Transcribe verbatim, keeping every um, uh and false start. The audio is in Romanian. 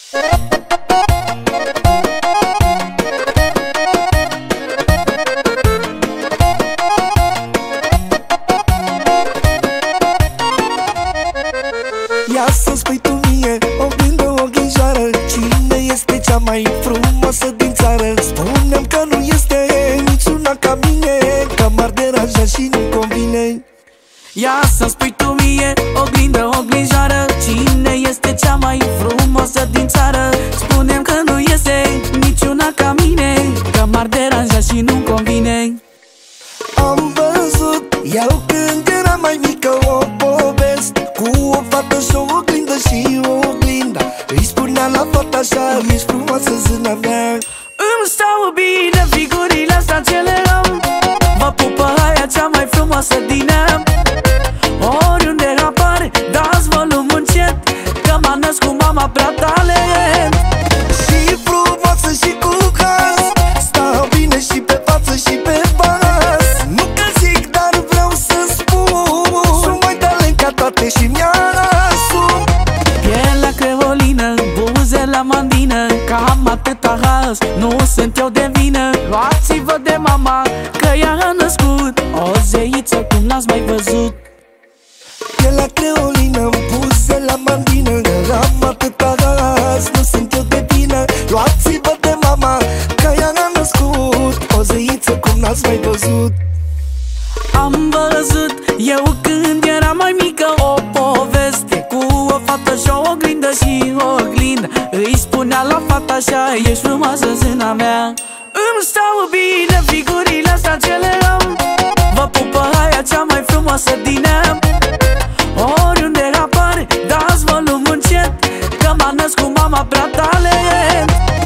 Ia să-mi spui tu mie, oglindă, oglinjoară, cine este cea mai frumoasă din țară? Spune-mi că nu este niciuna ca mine, că m-ar deranja și nu convine. Ia să-mi spui tu mie, oglindă, oglinjoară, cine este cea mai frumoasă din țară? Spune-mi că nu este niciuna ca mine, că m-ar deranja și nu convine. Am văzut eu când eram mai mică o poveste cu o fată și o oglindă și o oglinda îi spunea la fata așa: ești frumoasă, zâna mea. Îmi stau bine figurile astea ce le am, vă pupă aia cea mai frumoasă din ea. Oriunde apare, dați volum încet, că m-a născut mama prea talent. Și frumoasă și cu caz, stau bine și pe față și pe pas. Nu că zic, dar vreau să spun, sunt mai talent ca toate și mi-asum. Pielea creolină, buze la mandină, cam atâta haz, nu sunt eu de vină. Luați-vă de mama, că ea a născut o zeiță cum n-ați mai văzut. Pielea creolină, buze la mandină, am atâta ras, nu sunt eu de vină. Luați-vă de mama, că ea a născut o zeiță cum n-ați mai văzut. Am văzut eu când eram mai mică o poveste cu o fată și o oglindă și o oglindă îi spunea la fata așa: ești frumoasă, zâna mea. Îmi stau bine figurile astea ce le am, vă pupă aia cea mai frumoasă din ea. Oriunde apare, dați volum încet, că m-a născut mama prea talent.